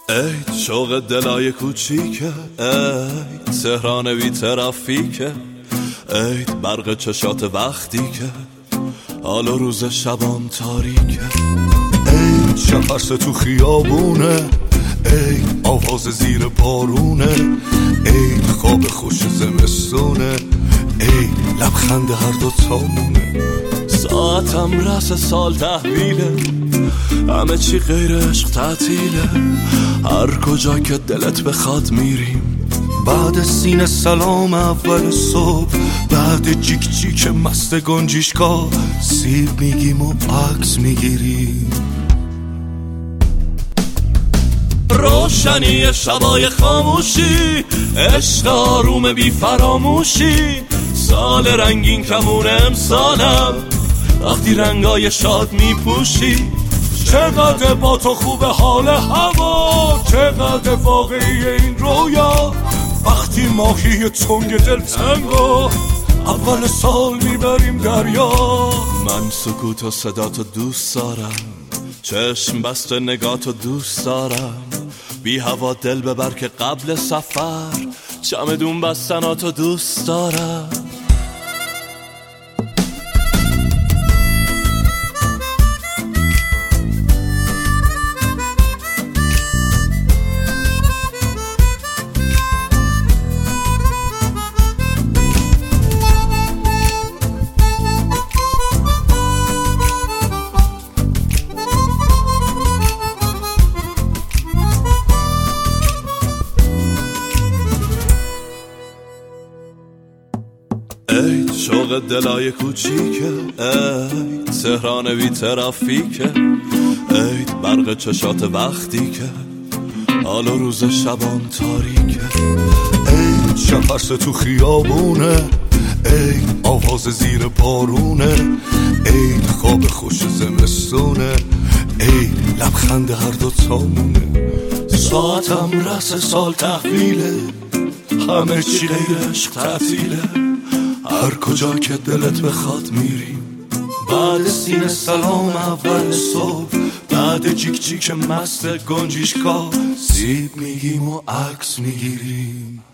ای شوق دلای کوچیکه، ای تهران بی ترافیکه، ای برق چشات وقتی که حال و روز شبام تاریکه، ای شفرس تو خیابونه، ای آواز زیر بارونه، ای خواب خوش زمستونه، ای لبخند هر دو تامونه. ساعتم رس سال تحویله، همه چی غیر عشق تعطیله، هر کجا که دلت بخواد میریم. بعد سینه سلام اول صبح، بعد جیک جیک مست گنجیشکا سیب میگیم و عکس میگیریم. روشنی شبای خاموشی، عشق آروم بی فراموشی، سال رنگین کمون امسالم وقتی رنگای شاد میپوشی. چقدر با تو خوب حال هوا، چقدر واقعی این رویا، وقتی ماهی تنگ دلتنگو اول سال میبریم دریا. من سکوت و صداتو دوست دارم، چشم بسته نگاتو دوست دارم، بی هوا دل ببر که قبل سفر چمدون بستناتو دوست دارم. ای شوق دلای کوچیکه، ای تهران بی ترافیکه، ای برق چشات وقتی که حال و روز شبام تاریکه، ای شفرس تو خیابونه، ای آواز زیر بارونه، ای خواب خوش زمستونه، ای لبخند هر دو تامونه. ساعتم رس سال تحویله، همه چی غیر عشق تعطیله، هر کجا که دلت بخواد میریم. بعد سینه سلام اول صبح، بعد جیک جیک مست گنجیشکا سیب میگیم و عکس میگیریم.